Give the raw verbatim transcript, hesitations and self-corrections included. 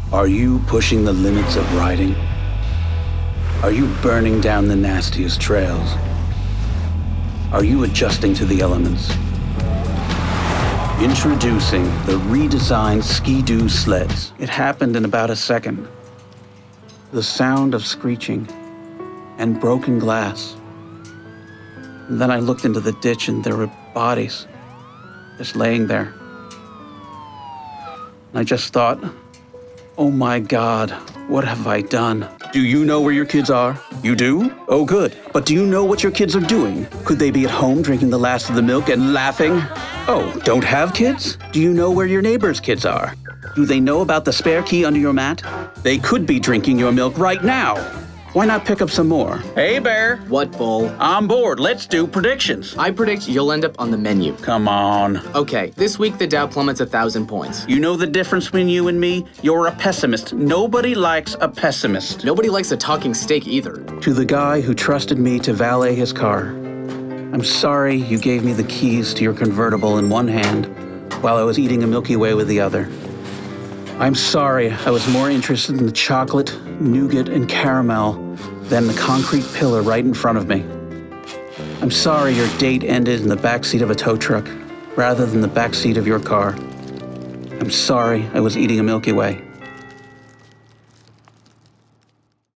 Are you pushing the limits of riding? Are you burning down the nastiest trails? Are you adjusting to the elements? Introducing the redesigned Ski-Doo sleds. It happened in about a second. The sound of screeching and broken glass. And then I looked into the ditch and there were bodies just laying there. And I just thought, oh my God, what have I done? Do you know where your kids are? You do? Oh, good. But do you know what your kids are doing? Could they be at home drinking the last of the milk and laughing? Oh, don't have kids? Do you know where your neighbor's kids are? Do they know about the spare key under your mat? They could be drinking your milk right now. Why not pick up some more? Hey, Bear. What, Bull? I'm bored. Let's do predictions. I predict you'll end up on the menu. Come on. Okay, this week the Dow plummets a thousand points. You know the difference between you and me? You're a pessimist. Nobody likes a pessimist. Nobody likes a talking steak either. To the guy who trusted me to valet his car, I'm sorry you gave me the keys to your convertible in one hand while I was eating a Milky Way with the other. I'm sorry I was more interested in the chocolate, nougat, and caramel than the concrete pillar right in front of me. I'm sorry your date ended in the backseat of a tow truck rather than the backseat of your car. I'm sorry I was eating a Milky Way.